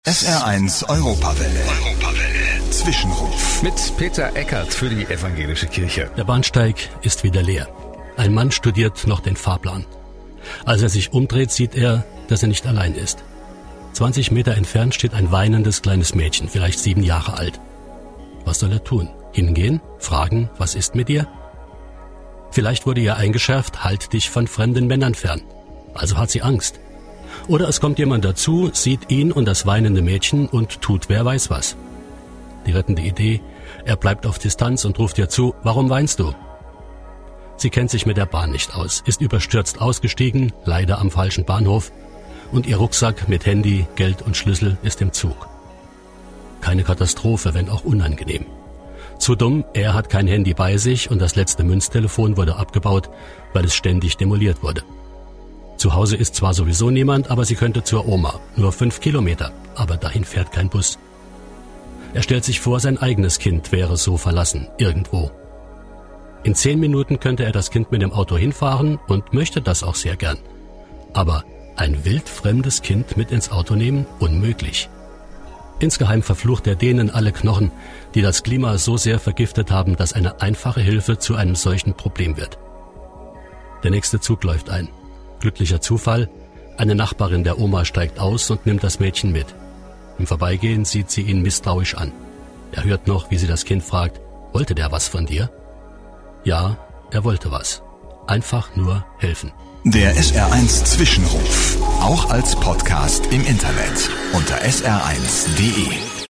SR1 Europawelle. Zwischenruf. Mit Peter Eckert für die Evangelische Kirche. Der Bahnsteig ist wieder leer. Ein Mann studiert noch den Fahrplan. Als er sich umdreht, sieht er, dass er nicht allein ist. 20 Meter entfernt steht ein weinendes kleines Mädchen, vielleicht 7 Jahre alt. Was soll er tun? Hingehen? Fragen, was ist mit dir? Vielleicht wurde ihr eingeschärft, halt dich von fremden Männern fern. Also hat sie Angst. Oder es kommt jemand dazu, sieht ihn und das weinende Mädchen und tut wer weiß was. Die rettende Idee, er bleibt auf Distanz und ruft ihr zu, warum weinst du? Sie kennt sich mit der Bahn nicht aus, ist überstürzt ausgestiegen, leider am falschen Bahnhof, und ihr Rucksack mit Handy, Geld und Schlüssel ist im Zug. Keine Katastrophe, wenn auch unangenehm. Zu dumm, er hat kein Handy bei sich und das letzte Münztelefon wurde abgebaut, weil es ständig demoliert wurde. Zu Hause ist zwar sowieso niemand, aber sie könnte zur Oma. Nur 5 Kilometer, aber dahin fährt kein Bus. Er stellt sich vor, sein eigenes Kind wäre so verlassen, irgendwo. In 10 Minuten könnte er das Kind mit dem Auto hinfahren und möchte das auch sehr gern. Aber ein wildfremdes Kind mit ins Auto nehmen? Unmöglich. Insgeheim verflucht er denen alle Knochen, die das Klima so sehr vergiftet haben, dass eine einfache Hilfe zu einem solchen Problem wird. Der nächste Zug läuft ein. Glücklicher Zufall, eine Nachbarin der Oma steigt aus und nimmt das Mädchen mit. Im Vorbeigehen sieht sie ihn misstrauisch an. Er hört noch, wie sie das Kind fragt, wollte der was von dir? Ja, er wollte was. Einfach nur helfen. Der SR1 Zwischenruf, auch als Podcast im Internet unter sr1.de.